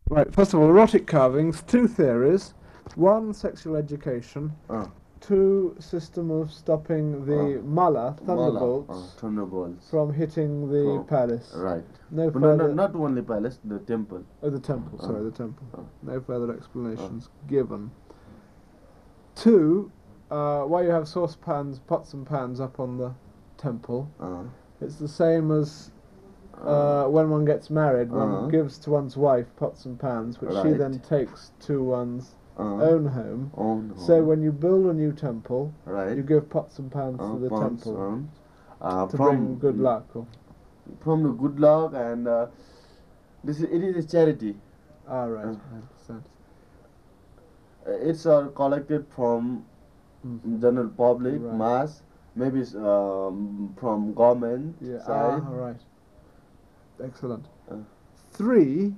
Right, first of all, erotic carvings, two theories. One, sexual education. Uh, Two, system of stopping the mala, thunderbolts, thunderbolts. from hitting the palace. Right. No But no, further... not only palace, the temple. Oh, the temple, sorry, the temple. uh. No further explanations given. Two, why you have saucepans, pots and pans up on the temple. It's the same as when one gets married, one gives to one's wife pots and pans, which she then takes to one's own home. So when you build a new temple, you give pots and pans to the temple to bring good luck. From the good luck, and it is a charity. Ah, right, I understand. It's collected from general public, mass, maybe from government side. Ah, right. Excellent. Three,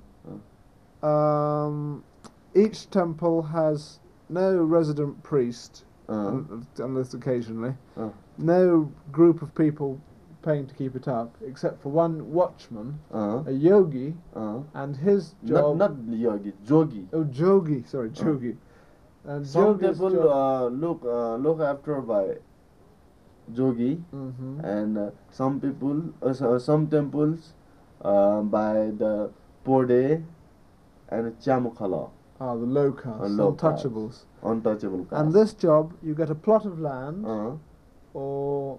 each temple has no resident priest, unless occasionally, no group of people paying to keep it up, except for one watchman, a yogi, and his job... Not yogi, jogi. Oh, jogi, sorry, jogi. And some people look after by jogi, and some people, some temples by the pode and chamukhala. Ah, the low caste, untouchables. Untouchable caste. And this job, you get a plot of land, or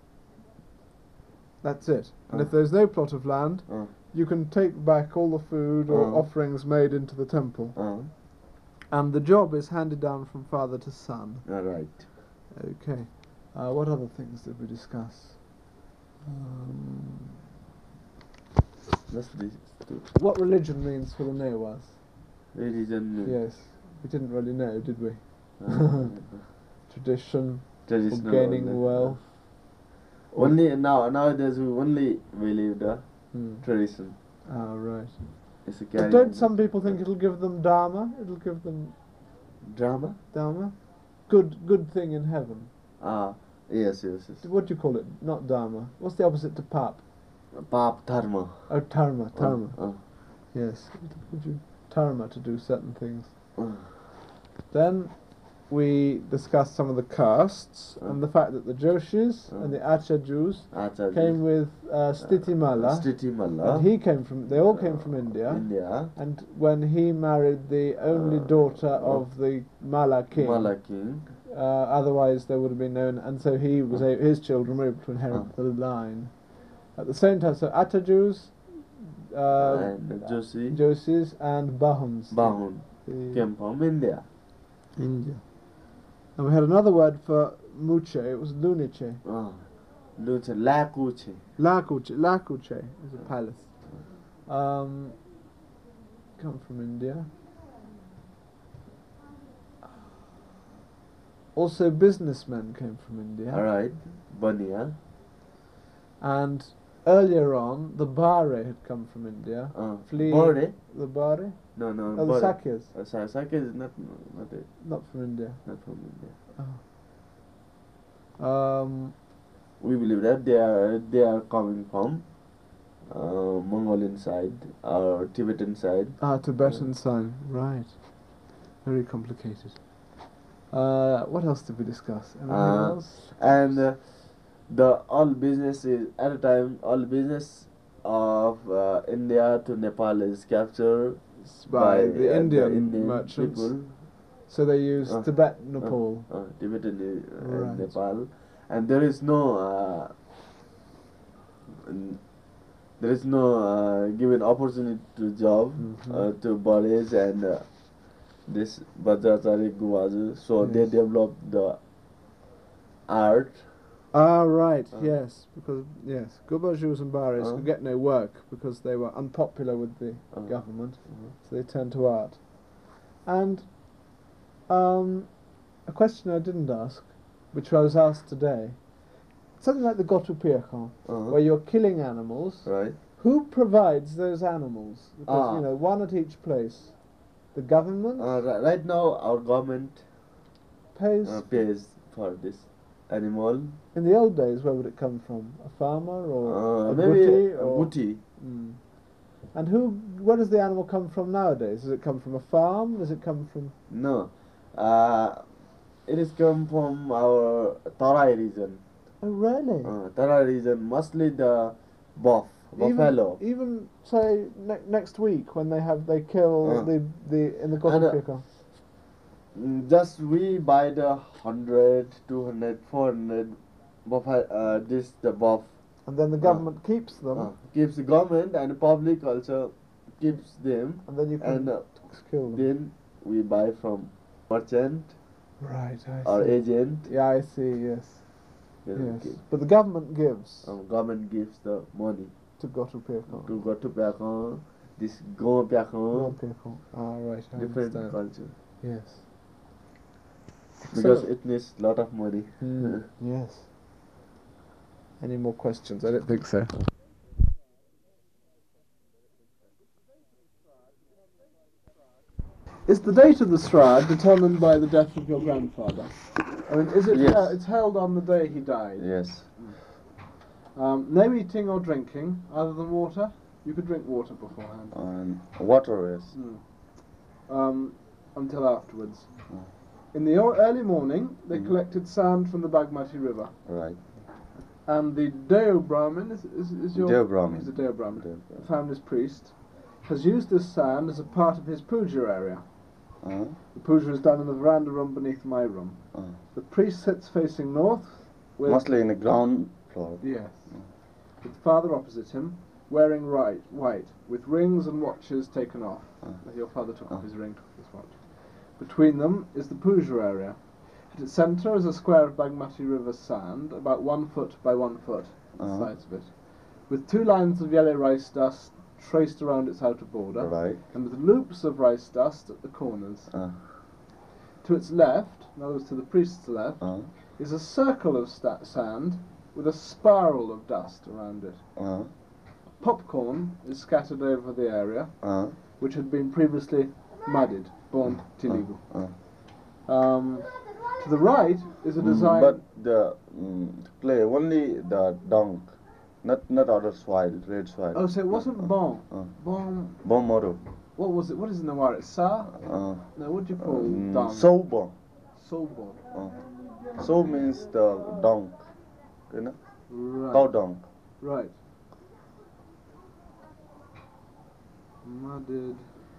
that's it. And if there's no plot of land, you can take back all the food or offerings made into the temple. And the job is handed down from father to son. Right. Okay. What other things did we discuss? What religion means for the Newas? Religion. Yes. We didn't really know, did we? Tradition. Gaining wealth. Only nowadays we only believe the tradition. Ah, right. But don't some people think it'll give them dharma? It'll give them dharma? Good thing in heaven. Ah, yes. What do you call it? Not dharma. What's the opposite to pap? Pap, dharma. Oh, dharma. Yes. It'll give you dharma to do certain things. Then we discussed some of the castes and the fact that the Joshis and the Achajus came with Stitimala. And they all came from India. And when he married the only daughter of the Mala king, otherwise there would have been known, and so his children were able to inherit the line. At the same time, so Achajus, Joshis and Bahuns came from India. And we had another word for muche, it was luniche. Lakuche. Lakuche is a palace. Come from India. Also businessmen came from India. Alright, Bania. And earlier on, the Bhare had come from India. Bhare? The Bhare? No. Oh, the Sakyas. Sakyas is not it. Not from India. Not from India. Oh. We believe that they are coming from Mongolian side or Tibetan side. Tibetan side, right. Very complicated. What else did we discuss? Anything else? And all business is at a time. All business of India to Nepal is captured by the Indian merchants. People. So they use Tibet, Nepal. Tibetan and Nepal, and there is no given opportunity to job to bodies and this Vajracharya Guwaju. So they developed the art. Ah, right, yes, because Gubajus and Baris could get no work because they were unpopular with the government, so they turned to art. And a question I didn't ask, which I was asked today, something like the Gotupirkhan, where you're killing animals. Right. Who provides those animals? Because one at each place. The government. Right now, our government pays for this animal. In the old days, where would it come from? A farmer or maybe bhuti? A bhuti. And where does the animal come from nowadays? Does it come from a farm? Does it come from... No. It is come from our Tarai region. Oh, really? Tarai region, mostly the buffalo. Even say next week when they kill in the Gotupirka. Just we buy the 100, 200, 400 buffalo. The buff. And then the government keeps them. Keeps the government and the public also keeps them. And then you can kill them. Then we buy from merchant. Right, I see. Or agent. Yeah, I see. Yes. Yes. But the government gives. Government gives the money. To Gotupirka. To Gotupirka. This Gopirka. Right. I Different understand. culture. Yes. Because it needs a lot of money. Yes. Any more questions? I don't think so. Is the date of the Srad determined by the death of your grandfather? I mean, is it? Yes. It's held on the day he died. Yes. No eating or drinking other than water. You could drink water beforehand. Water, yes. Until afterwards. In the early morning, they collected sand from the Bagmati River. Right. And the Deo Brahmin is your... Deo Brahmin. He's a Deo Brahmin. The family's priest has used this sand as a part of his puja area. The puja is done in the veranda room beneath my room. The priest sits facing north. With mostly in the ground floor. Yes. With the father opposite him, wearing white, with rings and watches taken off. Your father took off his ring, took his watch. Between them is the puja area. At its centre is a square of Bagmati River sand, about 1 foot by 1 foot, the size of it, with 2 lines of yellow rice dust traced around its outer border, and with loops of rice dust at the corners. To its left, in other words to the priest's left, is a circle of sand with a spiral of dust around it. Popcorn is scattered over the area, which had been previously muddied, born tiligu. To the right is a design... But the clay, only the dung, not other soil, red soil. Oh, so it wasn't bon. Bon moro. What was it? What is in the wire? Sa? No, what do you call dung? Sobo. Sobo. So means the dung, you know? Right. Cow dung. Right. Mudded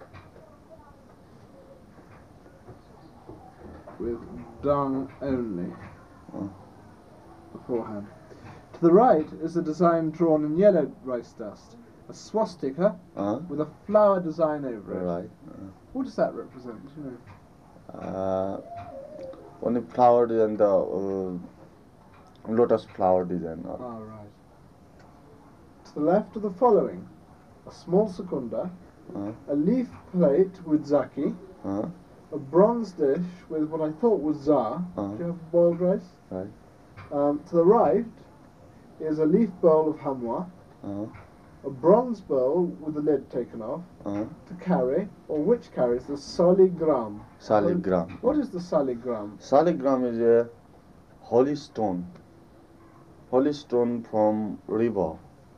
with dung only beforehand. To the right is a design drawn in yellow rice dust, a swastika with a flower design over it. Right. What does that represent? Do you know? Only flower design, the lotus flower design. Right. To the left are the following: a small secunda, a leaf plate with zaki, a bronze dish with what I thought was za. Do you have boiled rice? Right. To the right is a leaf bowl of hamwa, a bronze bowl with the lid taken off, to carry, or which carries the saligram. Saligram. What is the saligram? Saligram is a holy stone. Holy stone from river.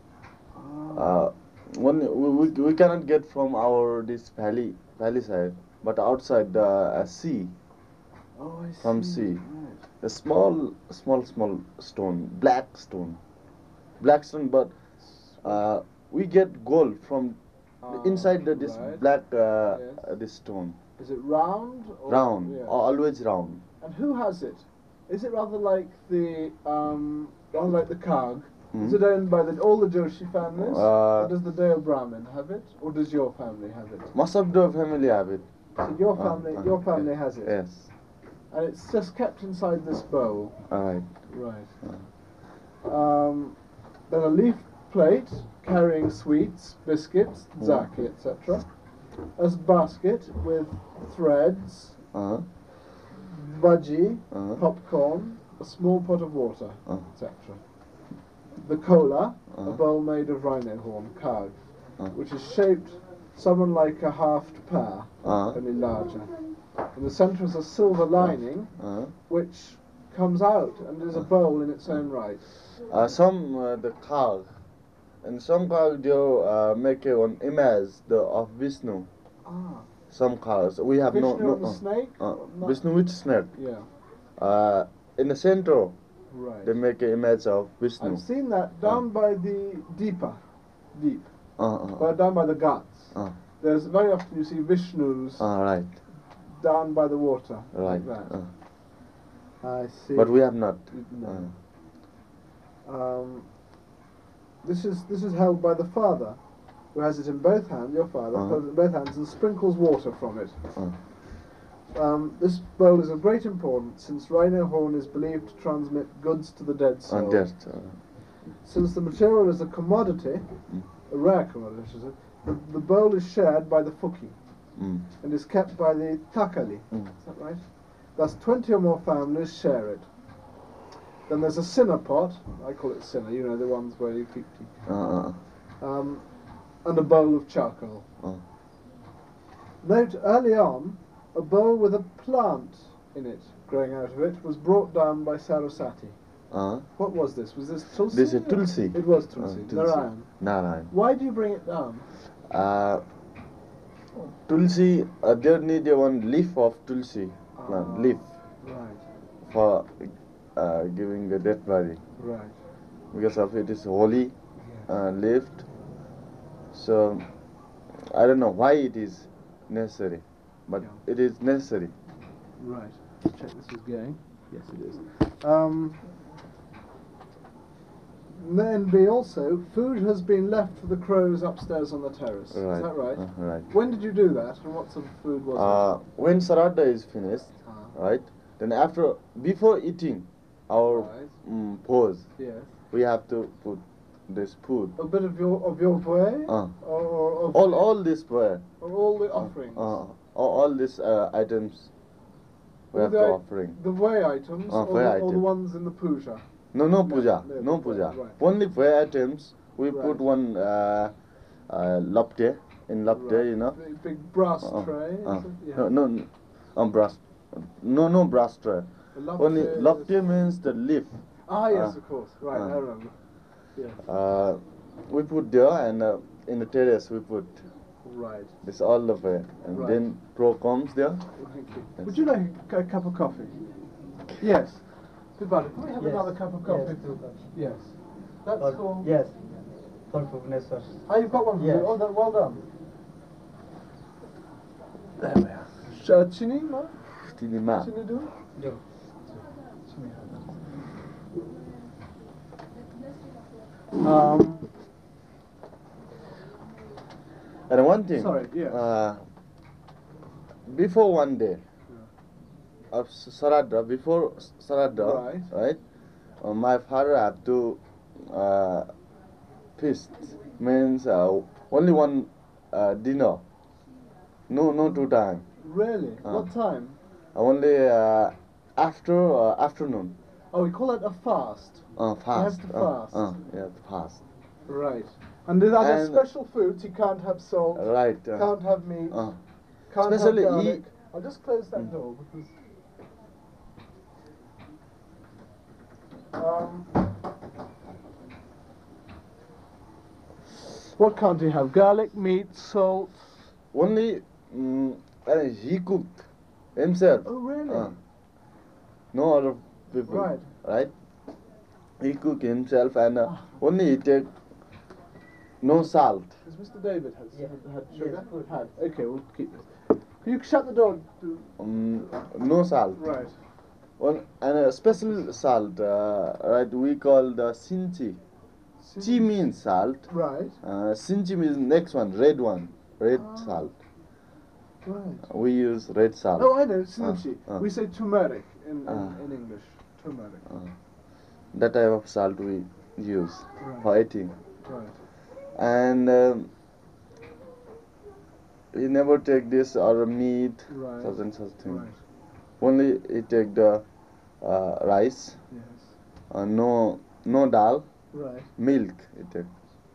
We cannot get from our this valley side, but outside the sea. Oh, I see. From sea. Right. A small stone, black stone, but we get gold from inside this black this stone. Is it round? Round, always round. And who has it? Is it rather like the Kag? Is it owned by all the Joshi families? Or does the Deo Brahmin have it, or does your family have it? Most of the family have it. So your family has it. Yes. And it's just kept inside this bowl. Right. Then a leaf plate carrying sweets, biscuits, zaki, etc. A basket with threads, bhaji, popcorn, a small pot of water, etc. The kola, a bowl made of rhino horn, kag, which is shaped somewhat like a halved pear, only larger. In the centre is a silver lining, which comes out and is a bowl in its own right. The kag in some cars they make an image of Vishnu. Ah. Some cars we have Vishnu no on the snake? Or not? Vishnu with snake. Yeah. In the center Right. they make an image of Vishnu. I've seen that down by the deep, down by the Ghats. There's very often you see Vishnus Right. down by the water. Right. Like that. I see. But we have not. No. This is held by the father, who has it in both hands. Your father holds it in both hands and sprinkles water from it. This bowl is of great importance, since rhino horn is believed to transmit goods to the dead soul. Since the material is a commodity, a rare commodity, the bowl is shared by the Fuki and is kept by the Takali. Is that right? Thus 20 or more families share it. Then there's a sinner pot, I call it sinner, you know, the ones where you keep and a bowl of charcoal. Note, early on, a bowl with a plant in it, growing out of it, was brought down by Saraswati. What was this? Was this Tulsi? This is Tulsi. It was Tulsi. Narayan. Why do you bring it down? Tulsi, there need one leaf of Tulsi plant, leaf. Right. For giving the dead body. Right. Because of it is holy leaf. So, I don't know why it is necessary, but it is necessary. Right. Check this is going. Yes, it is. Then B also, food has been left for the crows upstairs on the terrace. Right. Is that right? Right. When did you do that, and what sort of food was it? When Saradha is finished, right, then before eating our pose, we have to put this food. A bit of your voe? Or all this voe. All the offerings? All these items we have to offering. The voe items, or the ones in the puja? No puja. No puja. Right. Only voe items. We put one lapte, in lapte, you know. Big brass tray? No brass. No brass tray. Only lapte means the leaf. Yes, of course. Right, I remember. Yes. We put there, and in the terrace we put. Right. This all the way, and then Pro comes there. Thank you. Yes. Would you like a cup of coffee? Yes. Goodbye. Can we have another cup of coffee? Yes. That's all. Yes. For Bhubaneswar. Oh, you've got one for Yes. you. Oh, well done. There we are. Chini, no? Chini ma. Chini do? No. And one thing. Sorry, yeah. Before one day of Saradha, before Saradha, right? My father had to feast. Means only one dinner. No 2 times. Really? What time? Only after afternoon. Oh, we call it a fast. Fast. You have to fast. Yeah, fast. Right. And are there special foods? You can't have salt. Right. Can't have meat. Can't Especially have garlic. I'll just close that door because. What can't he have? Garlic, meat, salt. Only he cooked himself. Oh, really? No other people. Right. He cooked himself, and only he take no salt. Because Mr. David had sugar. Yes, had. Okay, we'll keep this. Can you shut the door? No salt. Right. And a special salt, right? We call the sinchi. Chi means salt. Right. Sinchi means next one, red one, red salt. Right. We use red salt. Oh, I know, sinchi. We say turmeric in English. Turmeric. That type of salt we use for eating. Right. And he never take this or meat, such and such thing. Right. Only he take the rice. Yes. No dal. Right. Milk he take.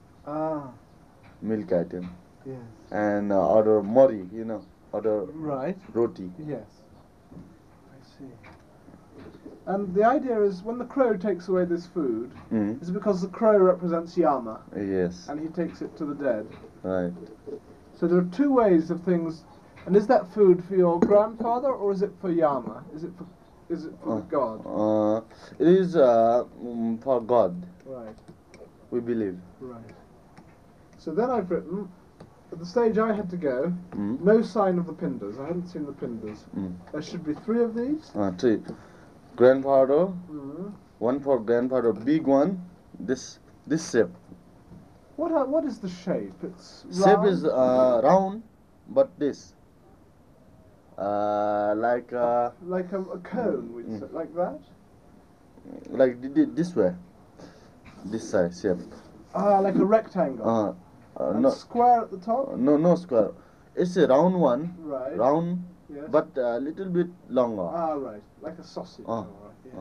Milk item. Yes. And other mori, other right. roti. Yes. I see. And the idea is when the crow takes away this food, Mm. it's because the crow represents Yama, Yes. and he takes it to the dead. Right. So there are two ways of things. And is that food for your grandfather or is it for Yama? Is it for the god? It is for God. Right. We believe. Right. So then I've written, at the stage I had to go, Mm. no sign of the Pindars. I hadn't seen the Pindars. Mm. There should be 3 of these. Three. Grandfather. Mm. One for grandfather. Big one. This shape. What is the shape? It's Shape round? is round, but this. Like like a cone, we'd say, like that. this way. This side shape. Ah, like a rectangle. And No, square at the top. no square. It's a round one. Right. Round, Yes. but a little bit longer. Ah, right. Like a sausage. Ah, All right. Yes.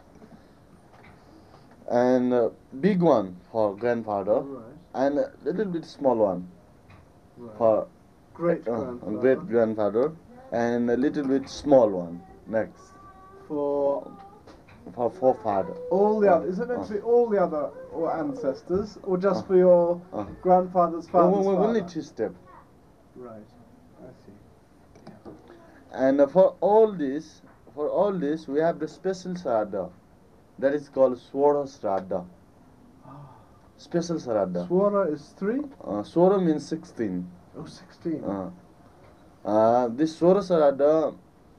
And big one for grandfather, Right. and a little bit small one Right. for Great grandfather. great grandfather, and a little bit small one next For for forefather. all the other. Is it meant to be all the other or ancestors, or just for your grandfather's father's father? Only 2 step. Right. I see. And for all this, we have the special Shraddha. That is called Swara Shraddha. Special Shraddha. Swara is 3? Swara means 16. Oh, 16. This Swara Shraddha,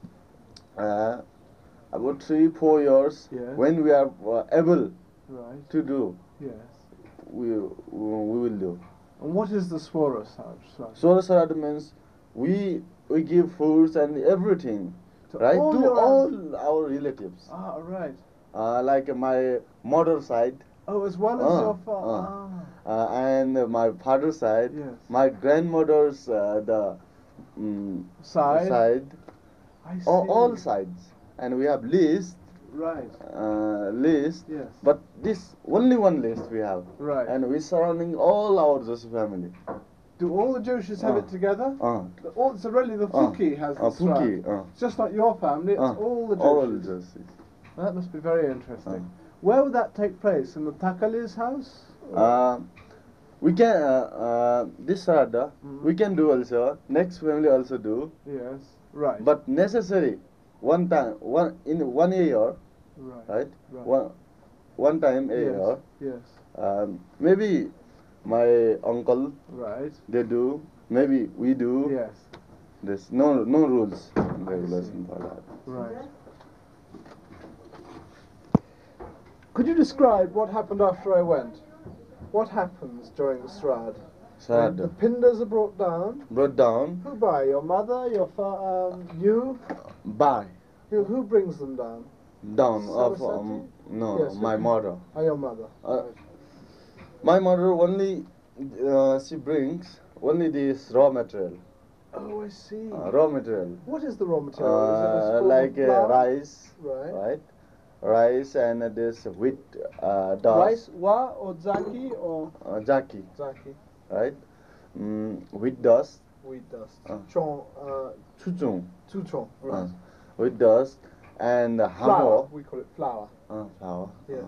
about 3-4 years, Yes. when we are able Right. to do, Yes. we will do. And what is the Swara Shraddha? Swara Shraddha means we give foods and everything, To right, all to your all our relatives. Ah, right. Like my mother side, Oh, as well as your uh. father. and my father's side, Yes. my grandmother's side, I see. all sides, and we have list, Right. list. Yes. But this only one list we have, Right. and we surrounding all our Joshi family. Do all the Joshis have it together? So really the Fuki has the Fuki, Shraddha. It's just like your family, it's all the Joshis. all Joshis. That must be very interesting. Where would that take place? In the Takali's house? We can this Shraddha we can do also. Next family also do. Yes. Right. But necessary one time, in 1 year, right? One time a year. Yes. Maybe my uncle Right. they do. Maybe we do. Yes. There's no rules and regulation for that. Right. Could you describe what happened after I went? What happens during the Shraddha? The Shraddha Pindars are brought down. brought down Who by? Your mother? Your you? by Who brings them down? down of Saraswati? no Yes, my okay. mother. Oh, your mother. Right. My mother only she brings only this raw material. Oh, I see. Raw material. What is the raw material? Is it a spoon of Like flour? rice, Right. right? Rice and this wheat dust. Rice, wa or zaki or Jaki, zaki? right? Wheat dust. Wheat dust. Chuchung. Chuchong. Right. Wheat dust and Flour. hamo. We call it flour. Flour. Yes.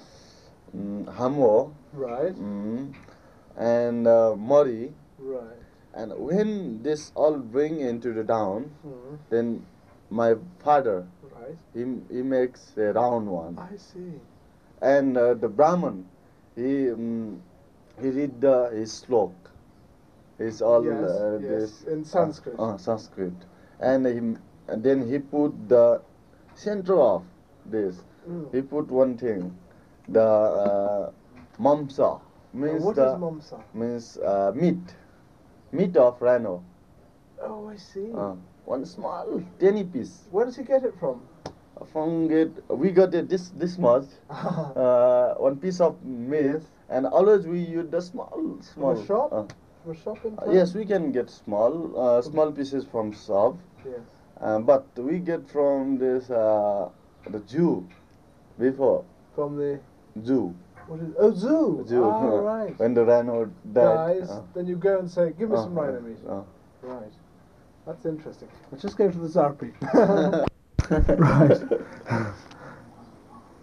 Hamo. Right. And mori. Right. And when this all bring into the down, Mm. then my father Right. he makes a round one, I see. and the Brahman he read his slok. It's all Yes, this in Sanskrit. Sanskrit, and then he put the center of this. He put one thing, the mamsa means What is mamsa? means meat of rhino. Oh, I see. One small tiny piece. Where does he get it from? We got it this much, one piece of meat, Yes. and always we use the small. From a shop? From a shop in town? Yes, we can get small pieces from shop, Yes. but we get from this the Jew before From the Jew. what is zoo? Jew. Ah, right. When the rhino died. Dies, then you go and say, "Give me some rhino meat." Right. That's interesting. Let's just go to the Zarpi. Right.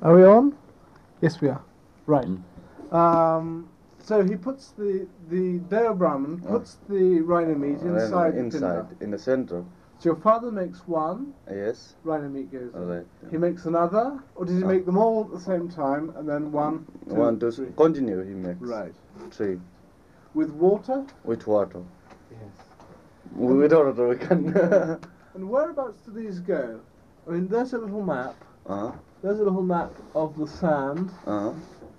Are we on? Yes, we are. Right. Mm. So he puts the Deo Brahman puts the rhino meat inside the pinda. in the center. So your father makes one, Yes. rhino meat goes in. Alright. He makes another, or does he make them all at the same time and then one, two, One, two, three? continue. He makes Right. 3 With water? with water. Yes. Without water, we can. And whereabouts do these go? I mean, there's a little map. uh-huh. There's a little map of the sand. Uh-huh.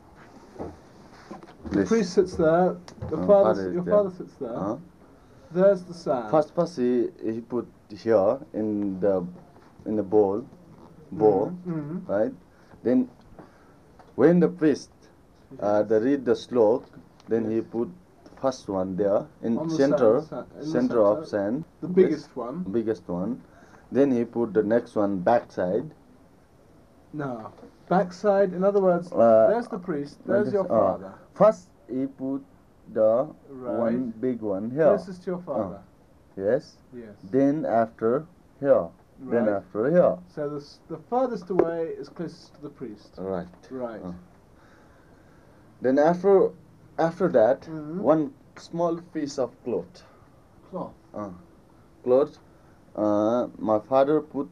The priest sits there. The father father, is your there. father sits there. Uh-huh. There's the sand. First he put here in the bowl, Mhm. right? Then when the priest they read the slok, then he put first one there in On the center, sand, in the center of sand, The biggest one. biggest one. Then he put the next one backside. No. Backside, in other words, Uh, there's the priest, there's your uh, father. First he put the Right. one big one here. This is to your father. Yes. Yes. Then after here. Then Right. after here. So the farthest away is closest to the priest. Right. Right. Then after that, Mhm. one small piece of cloth. Cloth. Cloth. My father put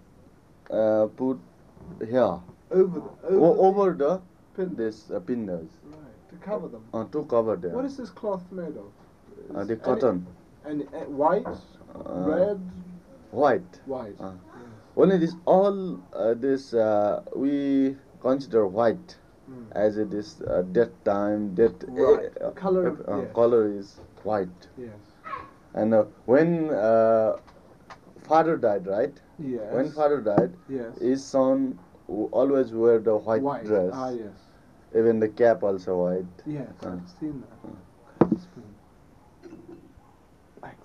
here over the pin. this pindas Right. To cover them. to cover them. What is this cloth made of? The cotton. And white, red, White. white. Only this all this we consider white as it is that time that Right. The colour of- yes. color is white. Yes. And when father died, right? Yes. When father died, Yes. his son always wear the white dress. Ah, yes. Even the cap also white. Yes, I've seen that. That's good. Thanks.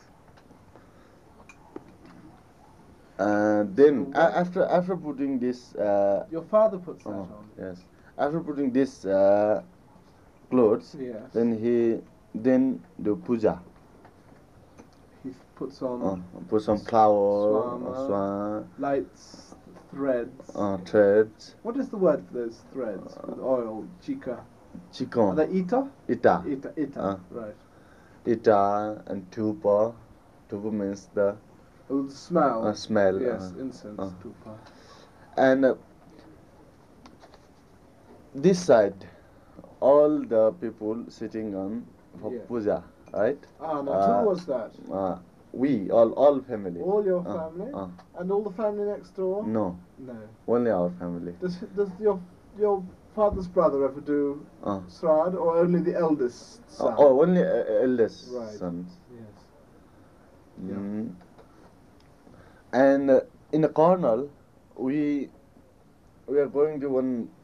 Then after putting this Your father puts that on. yes, after putting this clothes, Yes. then he do puja. He puts on Put some flower, Swama. swan, lights, threads. threads, What is the word for those threads with oil? Chica. Are chicken, they ita? ita, Ita. Right. ita, and tupa. Tupa means the Oh, the smell. smell. Yes, incense. Tupa. And this side, all the people sitting on for Yeah. puja, right? Ah, now who was that? We all family. All your family? And all the family next door? No, No. only our family. Does your father's brother ever do Uh, Srad, or only the eldest son? only eldest Right. son. Yes. Mm. And in the corner, we are going to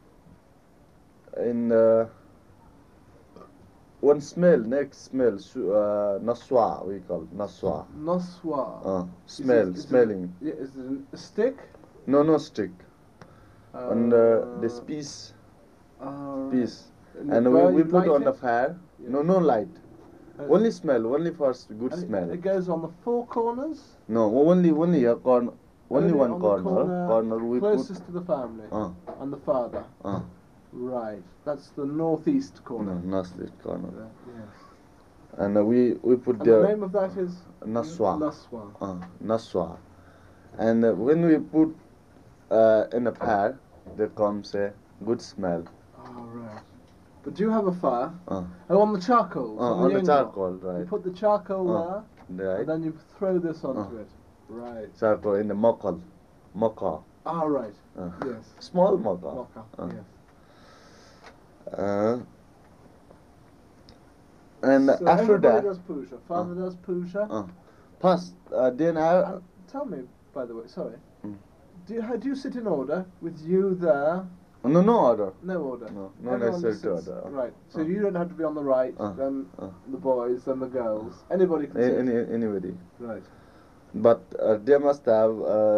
one smell, next smell, naswa we call naswa. Noswa. Smelling. Is it a stick? No stick. On this piece, piece. And we put on the fire. Yeah. No light. Only smell, only first good And smell. it goes on the four corners? No, only a corner, only one on the corner we closest to the family. put. And the father. Right. That's the northeast corner. No, not this corner. Yes. And we put And there the name of that is naswa. Naswa. Naswa. And when we put in a fire, there comes a good smell. Oh, right. But do you have a fire? Uh, Oh, on the charcoal. on the Yongo. charcoal, You right? put the charcoal there, Right. and then you throw this onto it. Right. Charcoal in the mokka. Ah, right. Uh, Yes. Small mokka. Mocha. Yes. And So after everybody that, does puja. Father does puja. first, then And tell me, by the way, sorry. Mm. Do you sit in order with you there? no order. No order. No Everyone necessary sits- order. Right. So you don't have to be on the right, then the boys, then the girls. Anybody can sit. Anybody. Right. But they must have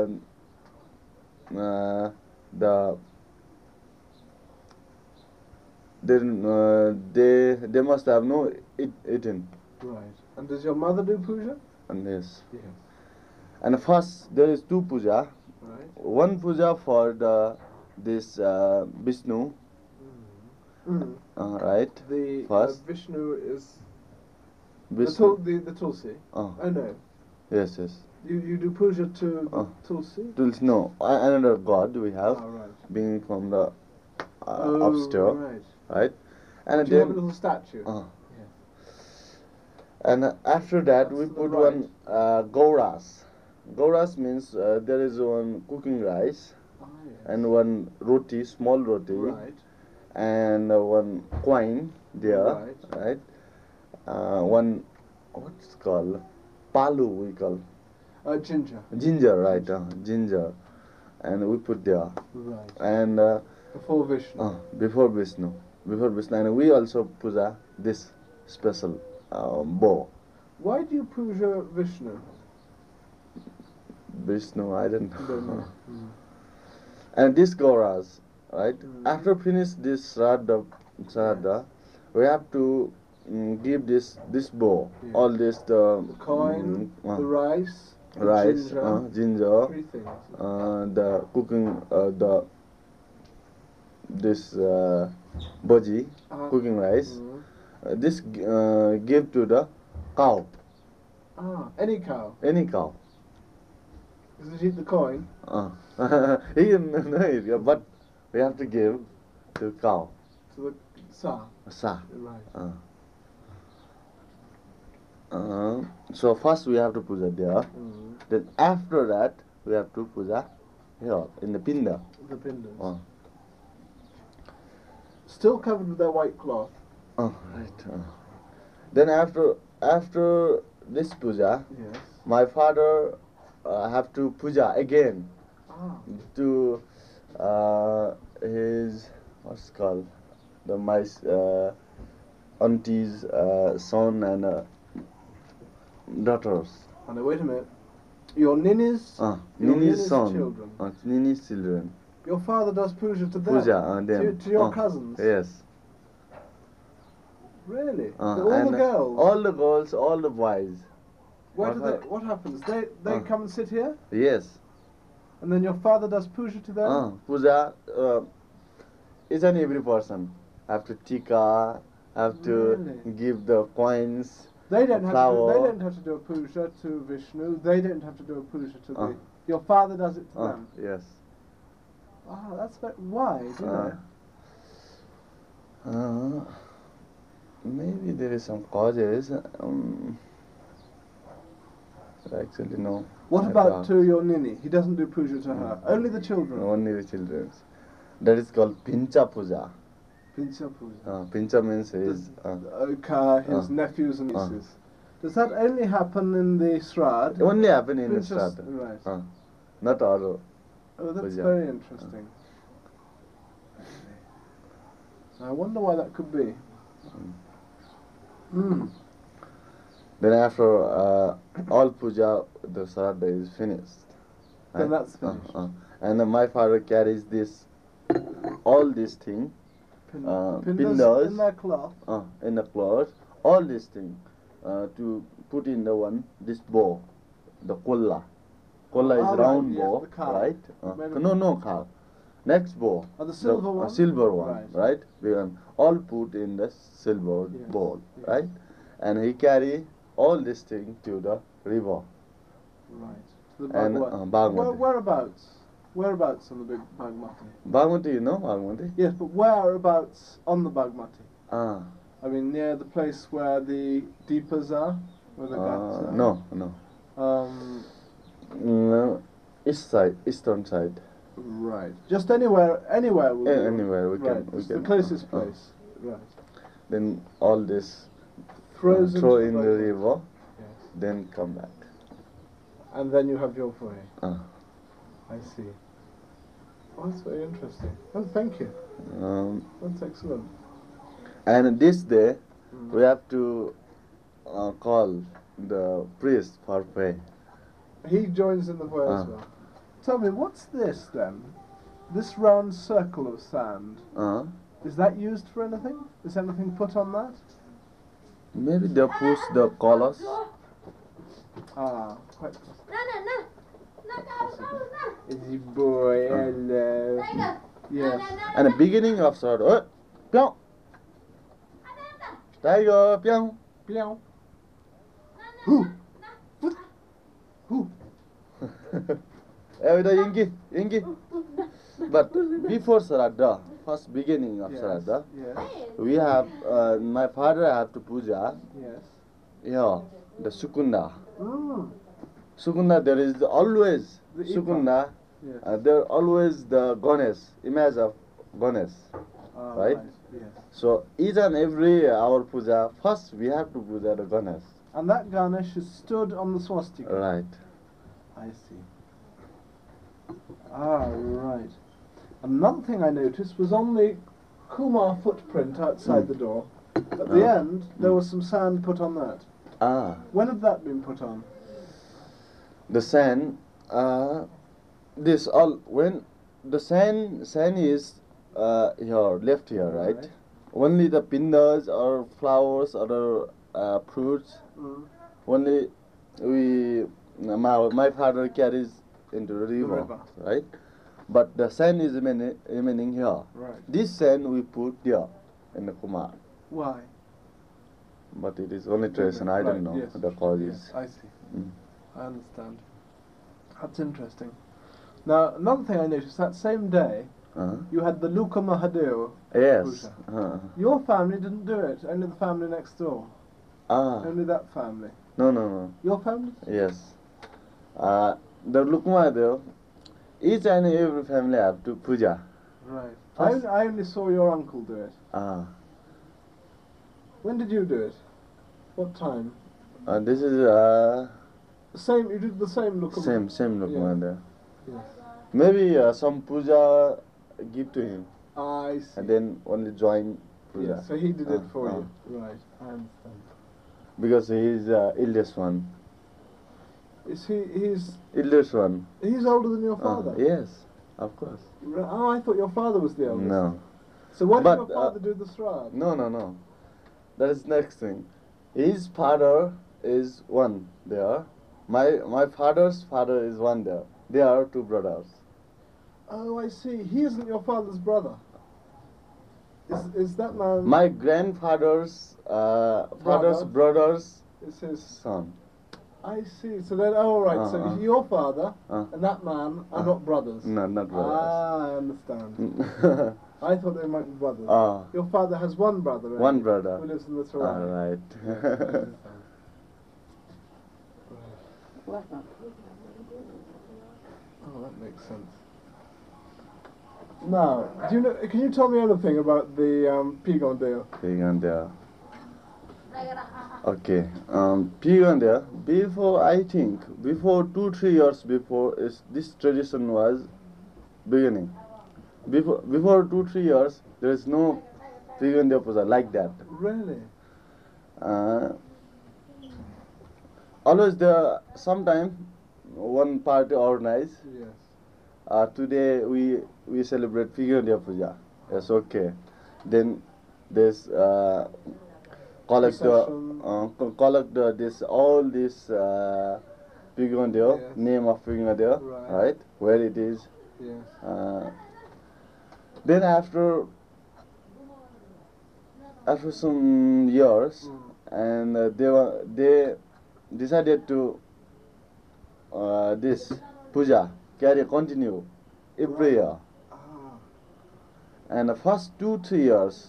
they must have no eaten. Right. And does your mother do puja? And yes. Yes. And first there is two puja. Right. One puja for the this Vishnu, Mm. right? The First. Vishnu is Vishnu. the Tulsi. Oh, Oh no, yes, yes. you do puja to the Oh. Tulsi. Tulsi, no, another god we have, Oh, right. being from the Oh, upstairs, right. right? And Do you have a then, little statue? and after that we That's the put right. one gauras. Gauras means there is one cooking rice Ah, yes. and one roti, small roti, Right. and one coin there, Right. one what's called palu we call Ginger. ginger, right? Ginger, and we put there, Right. and Before Vishnu. before Vishnu, and we also puja this special bow. Why do you puja Vishnu? Vishnu, I don't You don't know. know. Mm. And this Gauras, right? Mm. After finish this Shraddha, we have to give this bow, Yeah. all this The coin, the rice, the rice, ginger. ginger, 3 things. the cooking, this bhaji, cooking rice. Mm. This give to the cow, Any cow. any cow. Does it eat the coin? He can know it, yeah, but we have to give to cow. To the sa. Sa. Right. So first we have to puja there. Mm. Then after that we have to puja here in the pinda. The pindas. Oh. Still covered with their white cloth. Right. Then after this puja, Yes. my father have to puja again Ah. to his what's called my auntie's son and daughters. Oh, no, wait a minute. Your ninnies, your Nini's son, children. Nini's children. Your father does puja to them. Puja them. To your cousins. Yes. Really? And All the girls. all the girls, all the boys. Where do my they, what happens? They come and sit here, Yes. and then your father does puja to them. Puja, each and every person have to tika, have to Really? give the coins. They don't have to. flower. They don't have to do a puja to Vishnu. They don't have to do a puja to Ah. the. Your father does it to them. Yes. Ah, that's why. Do you know? Maybe there is some causes. Actually, no. What I about doubt. to your ninny? He doesn't do puja to her. Only the children. Only the children. That is called pincha puja. Pincha puja. Pincha means is His nephews and nieces. Does that only happen in the Srad? only happen in Pinchas- Shraddha. Right. Not all. Oh, that's puja. very interesting. I wonder why that could be. Mm. Then after all puja, the Shraddha is finished. Then Right? that's finished. And my father carries this, all this thing, Pindas pindas. in their cloth. in the cloth, all this thing, to put in the one, this bow, the kolla. Kolla is right, round yes, bow, the cow. right? Made of- No cow. Next bow. The silver one? Silver one, Right. right? We can all put in the silver Yes, bowl, yes. right? And he carry all this thing to the river. Right. To the And, Bhagwati. Bhagwati. Whereabouts? Whereabouts on the big Bhagmati? Bhagwati, you know Bhagwati? Yes, but whereabouts on the Bhagmati? Ah, I mean, near the place where the deepas are? Where the ghats are? no. East side, eastern side. Right. Just anywhere will do. Anywhere we Right. can. It's the closest place. Right. Then all this Throws throw into in the Bhagwati. river, Yes. then come back. And then you have your foray. Ah. I see. Oh, that's very interesting. Oh, thank you. That's excellent. And this day, Mm. we have to call the priest for pray. He joins in the prayer as Ah. well. Tell me, what's this then? This round circle of sand. Is that used for anything? Is anything put on that? Maybe they push the colors. Ah, quite possible. Easy boy, hello. Yes. And the beginning of sword, pyong. Tiger, pyong. Meow. Who? Who? Ingi. But before Shraddha, first beginning of Yes. Shraddha, Yes. we have, my father have to puja, Yes. the Sukunda. Mm. Sukunda, there is always The Sukunda, Yes. there always the Ganesh, image of Ganesh. right? Yes. So each and every our puja, first we have to puja the Ganesh. And that Ganesh is stood on the swastika. Right. I see. Ah, right. Another thing I noticed was on the Kumar footprint outside the door. At the end, there was some sand put on that. Ah, When had that been put on? the sand, this all, when the sand is here, left here, right? Right. Only the pindas or flowers or fruits, only my father carries into the river, river. right? But the sand is remaining here. Right. This sand we put there in the Kumar. Why? But it is only tradition, I don't know Yes. the cause is. Yes, I see. Mm. I understand. That's interesting. Now, another thing I noticed, that same day, you had the Luka Mahadev Yes. puja. Your family didn't do it, only the family next door. Only that family. No. Your family? Yes. The Lukmadev, each and every family have to puja. Right. First- I only saw your uncle do it. When did you do it? What time? This is Same. You did the same Luka. same Lukmadev. Yes. Maybe some puja give to him I see. and then only join puja. Yes, so he did it for uh. you. Right. I understand. Because he is eldest one. Is he's Eldest one. older than your father? Yes, of course. Oh, I thought your father was the eldest. No. So why did But, your father do the Srad? No. That is next thing. His father is one there. My father's father is one there. They are two brothers. Oh, I see. He isn't your father's brother. Is that man? My grandfather's father's brother's Is his? son. I see. So then, oh, right. So your father and that man are not brothers. No, not brothers. Ah, I understand. I thought they might be brothers. Your father has one brother. Right? One brother. Who lives in the All Sarai. right. Oh, that makes sense. Now, do you know? Can you tell me anything about the Pigondale? Pigandea. Okay. Pigandea. Before, I think, before 2-3 years before, this tradition was beginning. Before 2-3 years, there is no Pigandea puja like that. Really? Always there. Sometime one party organize. Yes. Today we celebrate Pigandea puja. Yes, okay. Then there's collect this all this Pigandea, Yes. name of Pigandea, right? Where it is. Yes. Then after some years, and they decided to this puja continue every year. And the first 2-3 years,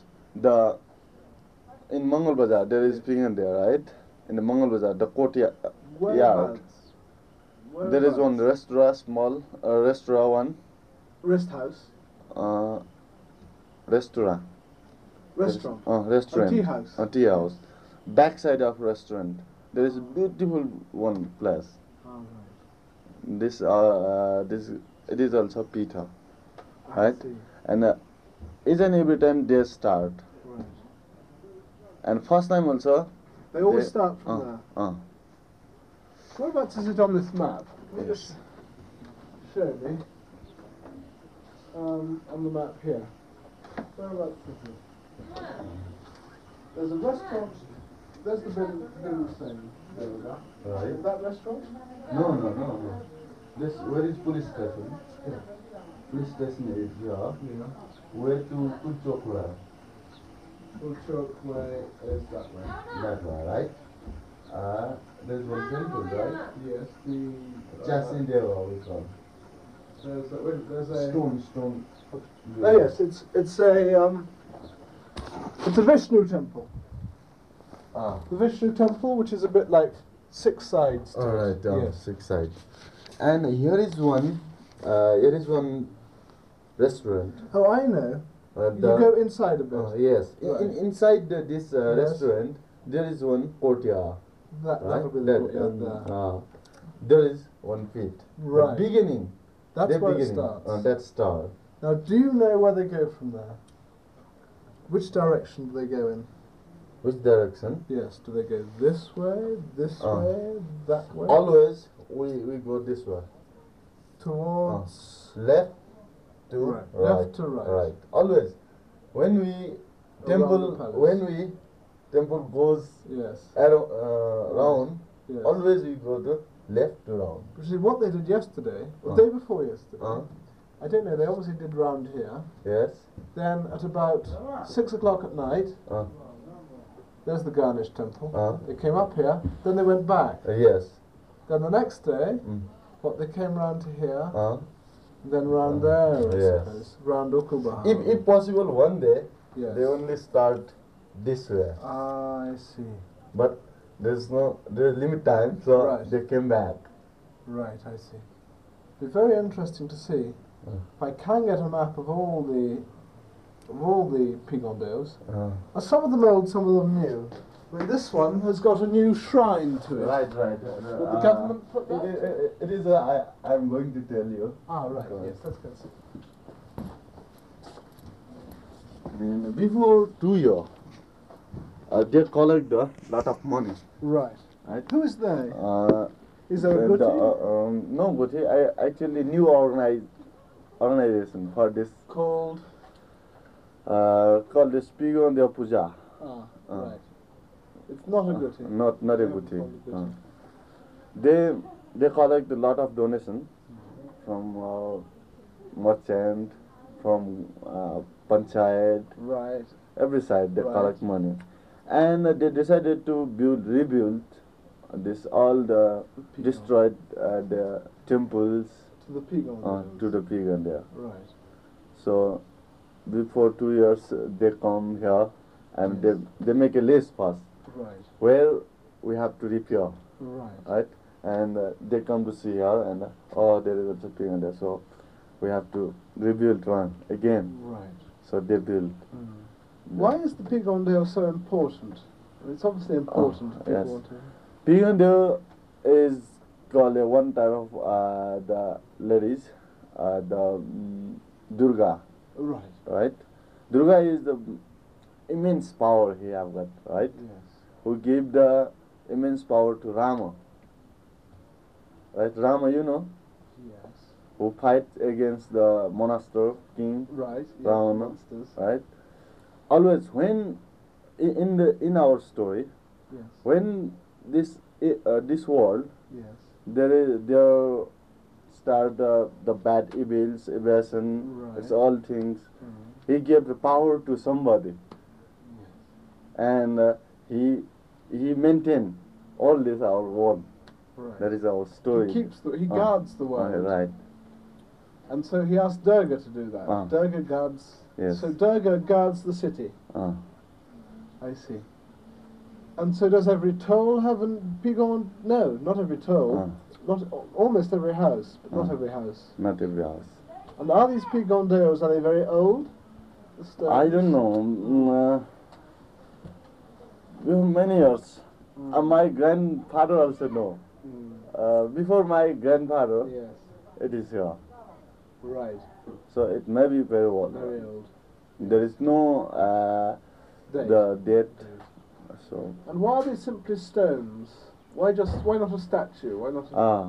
in Mangal Bazaar there is Pigandea, right? In the Mangal Bazaar, the courtyard yard. There is one restaurant, small restaurant one. Rest house. Restaurant. Restaurant. Restaurant. A tea house. A tea house. Backside of restaurant, there is a beautiful one place. Oh, This it is also Pita, right. right? And each and every time they start. Right. And first time also. They always start from there. Uh. Whereabouts is it on this map? Can you Yes. just show me. On the map here. Whereabouts is it? There's a restaurant. There's the building thing. There we go. Right. Is that restaurant? No. This where is police station? police station is here. Yeah. Where to Uchokla? Uchok way is that way. That one, right? There's one temple, right? Yes, the Chasindeva we call. there's a Stone. Oh yes, it's a Vishnu temple. Ah. The Vishnu temple, which is a bit like 6 sides to Alright, it. Yes. 6 sides. And here is one restaurant. Oh, I know. You The- go inside a bit. Yes. Right. Inside this Yes. restaurant, there is one courtyard. That'll be the That, courtyard there. there is one pit. Right. The beginning. That's the where it beginning. starts. That start. Now, do you know where they go from there? Which direction do they go in? Which direction? Yes, do they go this way, that way? Always we go this way. Towards... Left to Right. right. Left to right. Right. Always. When we the palace. when we temple goes Yes. round, Yes. always we go to left to round. Which is what they did yesterday, or Uh. the day before yesterday. Uh. I don't know, they obviously did round here. Yes. Then at about 6 o'clock at night, there's the Ganesh temple. They came up here, then they went back. Yes. Then the next day, Mm. they came round to here, Uh. then round there, I Yes. suppose. Round Ukubaha. If possible, one day Yes. they only start this way, Ah, I see. but there's limit time, so Right. they came back. Right, I see. It'd be very interesting to see if I can get a map of all the Pigondeos. Some of them old, some of them new. I mean, this one has got a new shrine to it. Right. Will the government put that? It is. I'm going to tell you. Ah, right. Right. Yes, let's go see. Before 2 years, they collect a lot of money. Right. Right. Who is they? Is there a The- Guti? no, Guti. I actually new organization for this Called. called the Spigon de Puja. Right. It's not a Guti. Not a They Guti. haven't called it Guti. They collect a lot of donation from merchant, from panchayat, Right. every side they Right. collect money, and they decided to rebuild this all the destroyed the temples To the Pigondeos. to the pagan there. Right. So before 2 years they come here and they make a list first Right. where we have to repair, Right. right? And they come to see here and there is a pagan there, so we have to rebuild one again. Right. So they build. Why is the Pigondale so important? It's obviously important if people yes. want to. Pagan there is called one type of the ladies, Durga. Right. Right? Durga is the immense power he have got, right? Yes. Who gave the immense power to Rama. Right? Rama, you know, Yes. who fight against the monster king, Right. Yes, Ravana, monsters. right? Always when in our story, Yes. when this world Yes. there start the bad evils, evasion, Right. it's all things. Mm. He gave the power to somebody, Yes. and he maintained all this our world. Right. That is our story. He guards the world. Right. And so he asked Durga to do that. Durga guards. Yes. So Durga guards the city. I see. And so does every toll have a Pigon? No, not every toll. Not almost every house, but not every house. Not every house. And are these Pigondeos, are they very old? The stones? I don't know. Many years. My grandfather also know. Before my grandfather, Yes. it is here. Right. So it may be very old. Very old. There is no Date. the date. So And why are they simply stones? Why not a statue? Why not a,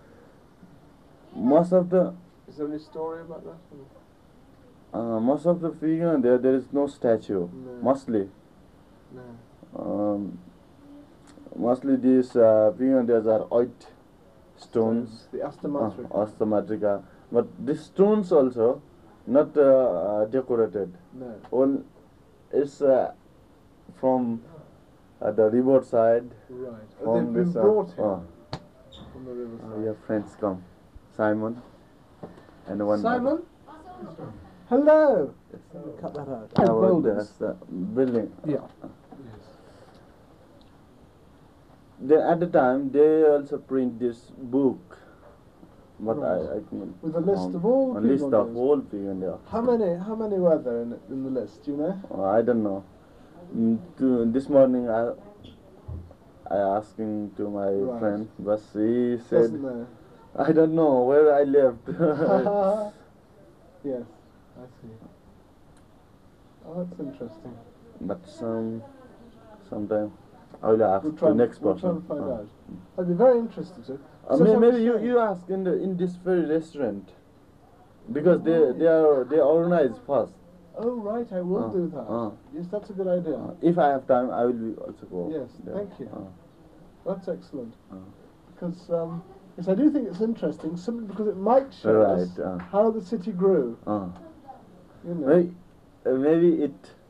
most of the is there any story about that? most of the figure there is no statue. No. Mostly. No. Mostly these figures are white stones. The Astamatrika. Astamatrika. But these stones also not decorated. No. All it's from the river side. Right. From They've been this, brought here oh, from the riverside. your friends come, Simon, and one. Simon? Hello! Yes. Cut that out. About boulders. the building. Yeah. Then at the time they also print this book, but Right. I can With a list of all a the list of Pigonders. all Pigonders. How many were there in the list, do you know? I don't know. This morning I asking to my Right. friend, but he said Doesn't know. I don't know where I left. Yes, I see. Oh, that's interesting. But sometime I will ask We'll try, the next we'll person. try and find out. I'd be very interested to. Maybe you ask in this very restaurant, because they organize first. Oh right, I will do that. Yes, that's a good idea. If I have time, I will also go. Yes, there. thank you. That's excellent. Uh. Because yes, I do think it's interesting, simply because it might show Right, us how the city grew. You know. Maybe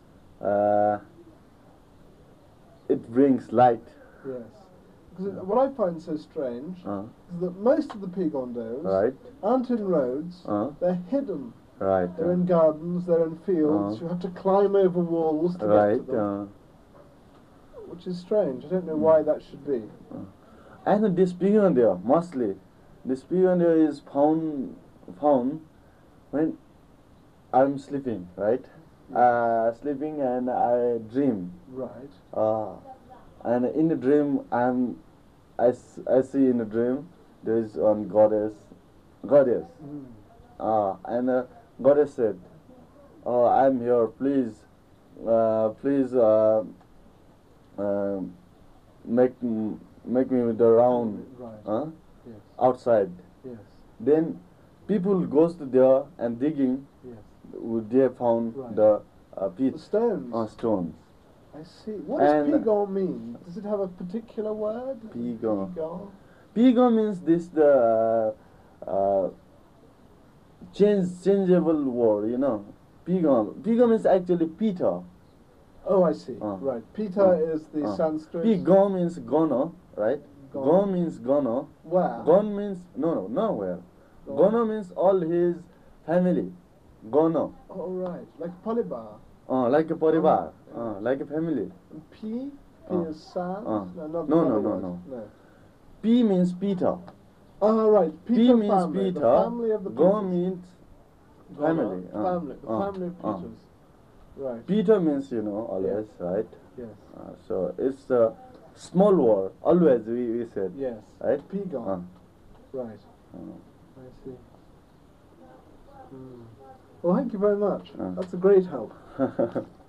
it brings light. Yes. Because what I find so strange is that most of the Pigondos Right. aren't in roads, they're hidden. Right. They're in gardens, they're in fields, you have to climb over walls to Right. get to them, which is strange. I don't know why that should be. And this Pigonda, mostly, this Pigonda is found when I'm sleeping, right? Sleeping and I dream. Right. And in the dream, I see in the dream there is one goddess, and goddess said, "Oh, I'm here. Please, make me with the round, Right. Yes. outside." Yes. Then people goes to there and digging. Yes. They found Right. the The peach stones. stones. I see. What does And- Pigon mean? Does it have a particular word? Pigon. Pigon. Pigon means the changeable word, you know. Pigon means actually Peter. Oh, I see. Right. Peter is the Sanskrit. Pigon means gono, right? Gon. Gon means gono. Where? Gon means nowhere. Gon. Gono means all his family. Gono. Oh, right. Like Polybar. Like a parivar. Like a family. And P is San. No, not no, another no, word. no. P means Peter. Oh, right. P Peter means family. Peter. The family of the Gon Peters. means Gon, family. family. The family of Peters. Right. Peter means, always, right? Yes. So it's a small word. Always we said. Yes. Right? Pigon. Right. I see. Well, thank you very much. That's a great help.